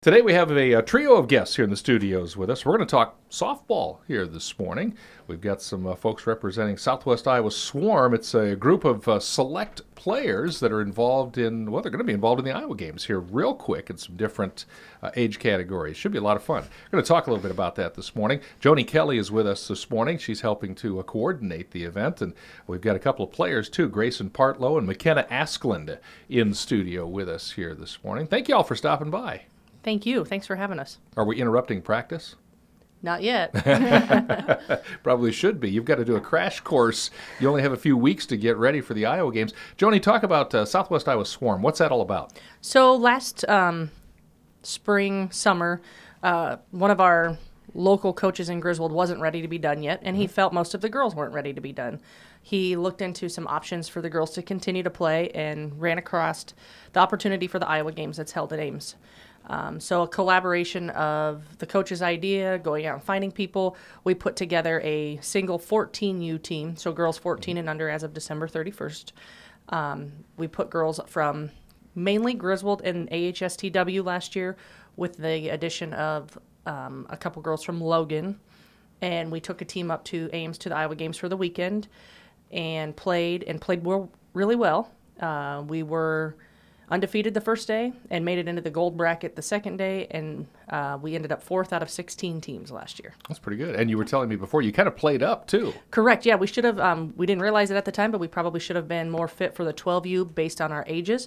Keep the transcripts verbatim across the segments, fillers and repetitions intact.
Today we have a, a trio of guests here in the studios with us. We're going to talk softball here this morning. We've got some uh, folks representing Southwest Iowa Swarm. It's a group of uh, select players that are involved in, well, they're going to be involved in the Iowa Games here real quick in some different uh, age categories. Should be a lot of fun. We're going to talk a little bit about that this morning. Joni Kelly is with us this morning. She's helping to uh, coordinate the event. And we've got a couple of players, too, Grayson Partlow and McKenna Askland in studio with us here this morning. Thank you all for stopping by. Thank you. Thanks for having us. Are we interrupting practice? Not yet. Probably should be. You've got to do a crash course. You only have a few weeks to get ready for the Iowa Games. Joni, talk about uh, Southwest Iowa Swarm. What's that all about? So last um, spring, summer, uh, one of our local coaches in Griswold wasn't ready to be done yet, and he felt most of the girls weren't ready to be done. He looked into some options for the girls to continue to play and ran across the opportunity for the Iowa Games that's held at Ames. Um, so a collaboration of the coach's idea, going out and finding people. We put together a single fourteen U team, so girls fourteen and under as of December thirty-first. Um, we put girls from mainly Griswold and A H S T W last year with the addition of um, a couple girls from Logan. And we took a team up to Ames to the Iowa Games for the weekend and played, and played well, really well. Uh, we were undefeated the first day and made it into the gold bracket the second day, and uh, we ended up fourth out of sixteen teams last year. That's pretty good. And you were telling me before, you kind of played up, too. Correct, yeah. We should have, um, we didn't realize it at the time, but we probably should have been more fit for the twelve U based on our ages.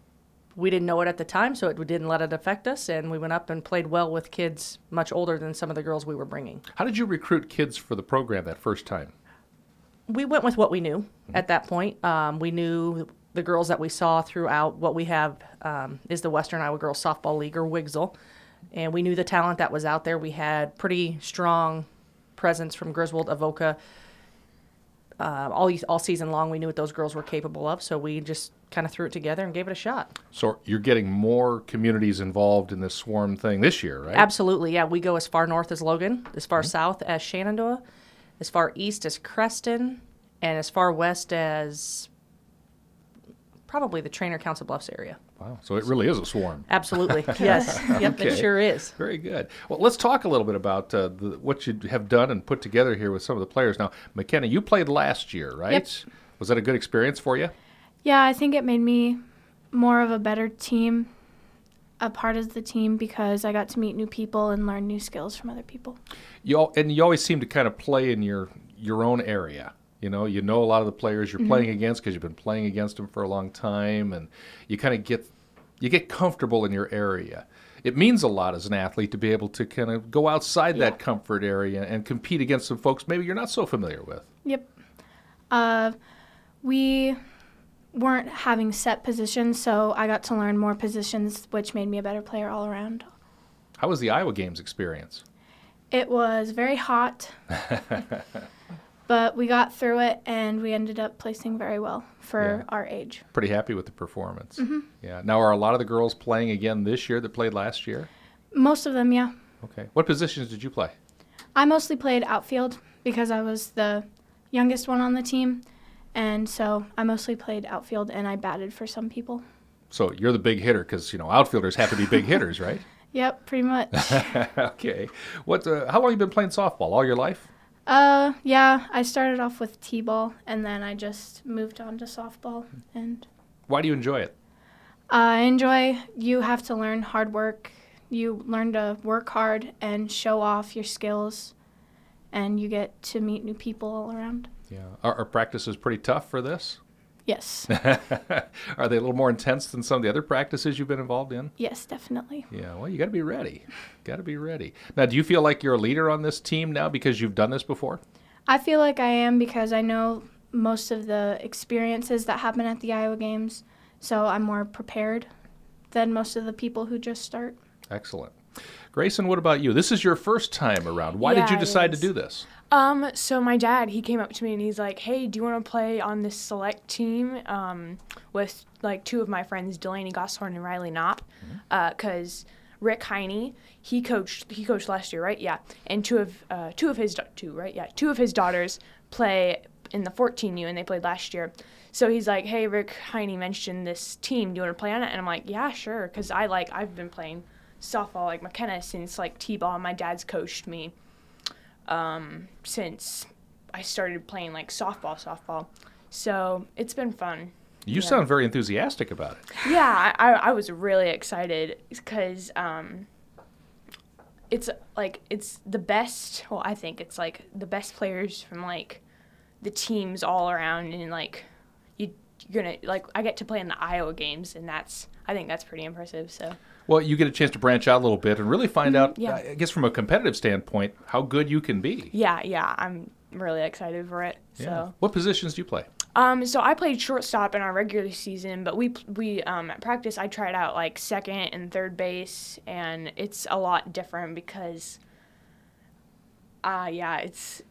We didn't know it at the time, so it didn't let it affect us, and we went up and played well with kids much older than some of the girls we were bringing. How did you recruit kids for the program that first time? We went with what we knew at that point. Um, we knew the girls that we saw throughout. What we have um, is the Western Iowa Girls Softball League, or W I G S L, and we knew the talent that was out there. We had pretty strong presence from Griswold, Avoca. Uh, all all season long, we knew what those girls were capable of, so we just kind of threw it together and gave it a shot. So you're getting more communities involved in this Swarm thing this year, right? Absolutely, yeah. We go as far north as Logan, as far Mm-hmm. south as Shenandoah, as far east as Creston, and as far west as probably the Trainer Council Bluffs area. Wow. So it really is a swarm. Absolutely. Yes. Yep, Okay. it sure is. Very good. Well, let's talk a little bit about uh, the, what you have done and put together here with some of the players. Now, McKenna, you played last year, right? Yep. Was that a good experience for you? Yeah, I think it made me more of a better team, a part of the team, because I got to meet new people and learn new skills from other people. You all, and you always seem to kind of play in your, your own area. You know, you know a lot of the players you're mm-hmm. playing against because you've been playing against them for a long time, and you kind of get you get comfortable in your area. It means a lot as an athlete to be able to kind of go outside yeah. that comfort area and compete against some folks maybe you're not so familiar with. Yep. Uh, we weren't having set positions, so I got to learn more positions, which made me a better player all around. How was the Iowa Games experience? It was very hot. But we got through it, and we ended up placing very well for yeah. our age. Pretty happy with the performance. Mm-hmm. Yeah. Now, are a lot of the girls playing again this year that played last year? Most of them, yeah. Okay. What positions did you play? I mostly played outfield because I was the youngest one on the team, and so I mostly played outfield, and I batted for some people. So you're the big hitter because, you know, outfielders have to be big hitters, right? Yep, pretty much. Okay. What? Uh, how long have you been playing softball? All your life? Uh, yeah, I started off with t-ball, and then I just moved on to softball. And why do you enjoy it? I enjoy, you have to learn hard work. You learn to work hard and show off your skills, and you get to meet new people all around. Yeah. Are, are practices pretty tough for this? Yes. Are they a little more intense than some of the other practices you've been involved in? Yes, definitely. Yeah, well, you got to be ready. Got to be ready. Now, do you feel like you're a leader on this team now because you've done this before? I feel like I am because I know most of the experiences that happen at the Iowa Games, so I'm more prepared than most of the people who just start. Excellent. Grayson, what about you? This is your first time around. Why Yeah, did you it decide to is. do this? Um, so my dad, he came up to me and he's like, hey, do you want to play on this select team um, with, like, two of my friends, Delaney Gosshorn and Riley Knopp? Because mm-hmm. uh, Rick Heine, he coached he coached last year, right? Yeah. And two of uh, two of his da- two right? Yeah, two of his daughters play in the fourteen U, and they played last year. So he's like, hey, Rick Heine mentioned this team. Do you want to play on it? And I'm like, yeah, sure, because I like I've been playing softball, like McKenna, since like T-ball. My dad's coached me um, since I started playing like softball, softball. So it's been fun. You Yeah. sound very enthusiastic about it. Yeah, I, I was really excited because um, it's like it's the best. Well, I think it's like the best players from like the teams all around, and like you you're gonna like I get to play in the Iowa games, and that's I think that's pretty impressive. So Well, you get a chance to branch out a little bit and really find out, yeah. I guess from a competitive standpoint, how good you can be. yeah, yeah, I'm really excited for it. So. What positions do you play? Um, so I played shortstop in our regular season, but we we um at practice I tried out like second and third base, and it's a lot different because, uh yeah, it's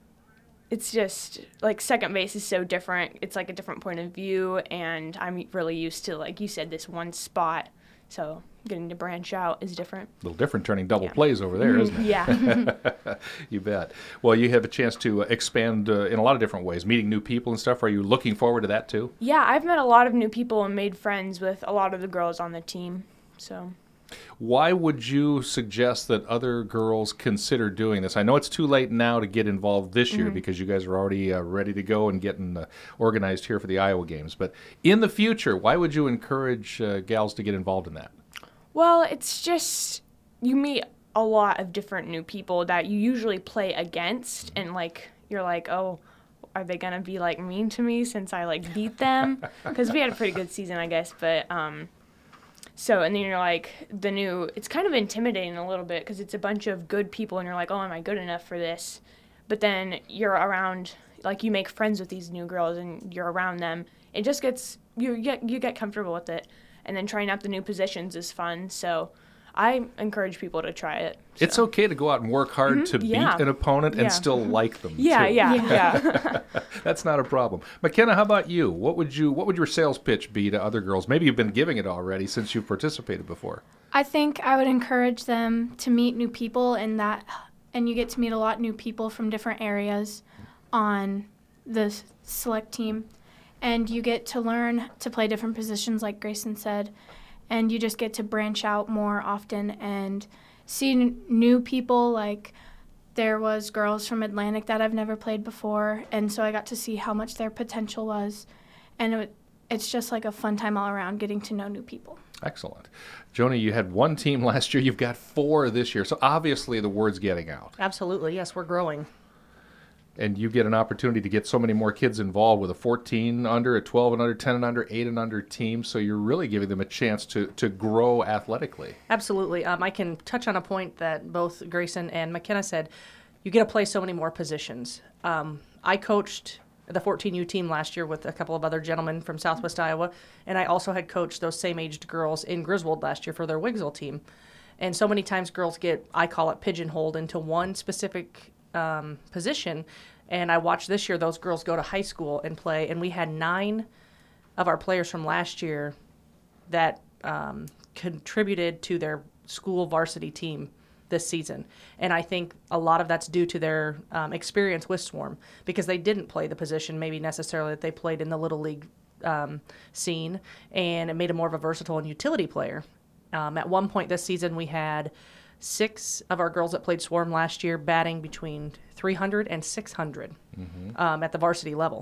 it's just like second base is so different. It's like a different point of view, and I'm really used to, like you said, this one spot. So getting to branch out is different. A little different turning double Yeah. plays over there, isn't it? Yeah. You bet. Well, you have a chance to uh, expand uh, in a lot of different ways, meeting new people and stuff. Are you looking forward to that too? Yeah, I've met a lot of new people and made friends with a lot of the girls on the team. So. Why would you suggest that other girls consider doing this? I know it's too late now to get involved this year because you guys are already uh, ready to go and getting uh, organized here for the Iowa games. But in the future, why would you encourage uh, gals to get involved in that? Well, it's just you meet a lot of different new people that you usually play against, and like you're like, oh, are they gonna be like mean to me since I like beat them? Because we had a pretty good season, I guess. But um, so and then you're like the new. It's kind of intimidating a little bit because it's a bunch of good people, and you're like, oh, am I good enough for this? But then you're around, like you make friends with these new girls, and you're around them. It just gets you get you get comfortable with it. And then trying out the new positions is fun. So I encourage people to try it. So. It's okay to go out and work hard to yeah. beat an opponent Yeah. and still like them. Yeah, too. yeah, yeah. That's not a problem. McKenna, how about you? What would you what would your sales pitch be to other girls? Maybe you've been giving it already since you've participated before. I think I would encourage them to meet new people, and that, and you get to meet a lot of new people from different areas on the select team, and you get to learn to play different positions, like Grayson said, and you just get to branch out more often and see n- new people. Like there was girls from Atlantic that I've never played before, and so I got to see how much their potential was, and it, it's just like a fun time all around, getting to know new people. Excellent. Joni, you had one team last year. You've got four this year. So obviously the word's getting out. Absolutely, yes, we're growing. And you get an opportunity to get so many more kids involved with a fourteen under, a twelve and under, ten and under, eight and under team. So you're really giving them a chance to, to grow athletically. Absolutely. Um, I can touch on a point that both Grayson and McKenna said. You get to play so many more positions. Um, I coached the fourteen U team last year with a couple of other gentlemen from Southwest Iowa, and I also had coached those same-aged girls in Griswold last year for their Wigsville team. And so many times girls get, I call it pigeonholed into one specific um, position. And I watched this year those girls go to high school and play, and we had nine of our players from last year that um, contributed to their school varsity team this season. And I think a lot of that's due to their um, experience with Swarm, because they didn't play the position maybe necessarily that they played in the Little League um, scene, and it made them more of a versatile and utility player. Um, at one point this season, we had six of our girls that played Swarm last year batting between three hundred and six hundred mm-hmm. um, at the varsity level.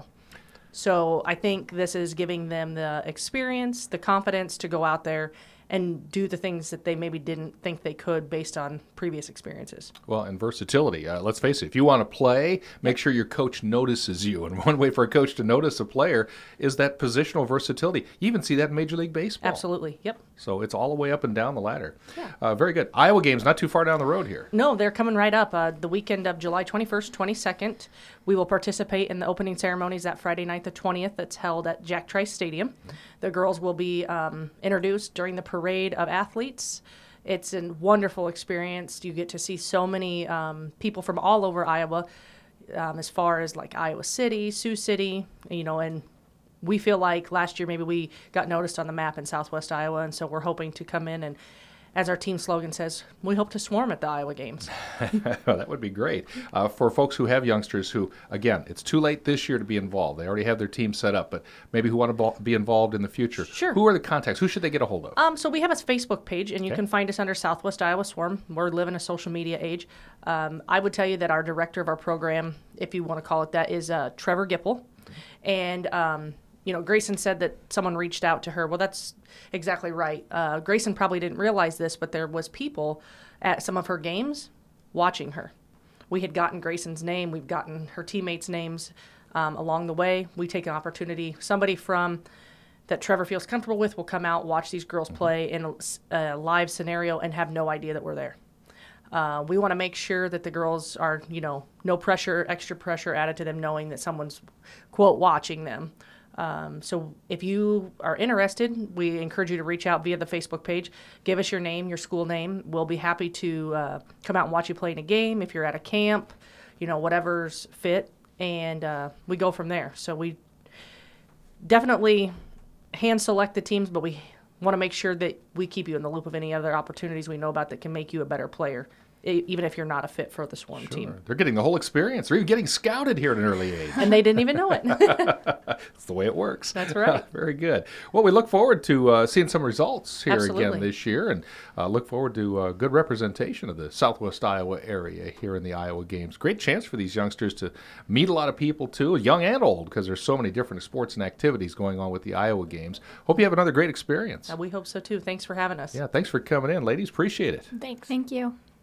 So I think this is giving them the experience, the confidence to go out there and do the things that they maybe didn't think they could based on previous experiences. Well, and versatility. Uh, let's face it, if you want to play, make sure your coach notices you. And one way for a coach to notice a player is that positional versatility. You even see that in Major League Baseball. Absolutely, yep. So it's all the way up and down the ladder. Yeah. Uh, very good. Iowa game's not too far down the road here. No, they're coming right up. Uh, the weekend of July twenty-first, twenty-second, we will participate in the opening ceremonies that Friday night, the twentieth, that's held at Jack Trice Stadium. Mm-hmm. The girls will be um, introduced during the parade of athletes. It's a wonderful experience. You get to see so many um, people from all over Iowa, um, as far as like Iowa City, Sioux City, you know, and we feel like last year maybe we got noticed on the map in Southwest Iowa, and so we're hoping to come in and as our team slogan says, we hope to swarm at the Iowa games. That would be great. Uh, for folks who have youngsters who, again, it's too late this year to be involved. They already have their team set up, but maybe who want to bo- be involved in the future. Sure. Who are the contacts? Who should they get a hold of? Um, so we have a Facebook page, and you Okay. can find us under Southwest Iowa Swarm. We're living a social media age. Um, I would tell you that our director of our program, if you want to call it that, is uh, Trevor Gipple. And, um, you know, Grayson said that someone reached out to her. Well, that's exactly right. Uh, Grayson probably didn't realize this, but there was people at some of her games watching her. We had gotten Grayson's name. We've gotten her teammates' names um, along the way. We take an opportunity. Somebody from that Trevor feels comfortable with will come out, watch these girls play in a, a live scenario, and have no idea that we're there. Uh, we want to make sure that the girls are, you know, no pressure, extra pressure added to them knowing that someone's, quote, watching them. Um, so if you are interested, we encourage you to reach out via the Facebook page. Give us your name, your school name. We'll be happy to uh, come out and watch you play in a game. If you're at a camp, you know, whatever's fit. And uh, we go from there. So we definitely hand select the teams, but we want to make sure that we keep you in the loop of any other opportunities we know about that can make you a better player, e- even if you're not a fit for the Swarm team. They're getting the whole experience. They're even getting scouted here at an early age. And they didn't even know it. That's the way it works. That's right. Very good. Well, we look forward to uh, seeing some results here again Absolutely. this year, and uh, look forward to uh, good representation of the Southwest Iowa area here in the Iowa Games. Great chance for these youngsters to meet a lot of people, too, young and old, because there's so many different sports and activities going on with the Iowa Games. Hope you have another great experience. Uh, we hope so too. Thanks for having us. Yeah, thanks for coming in, ladies. Appreciate it. Thanks. Thank you.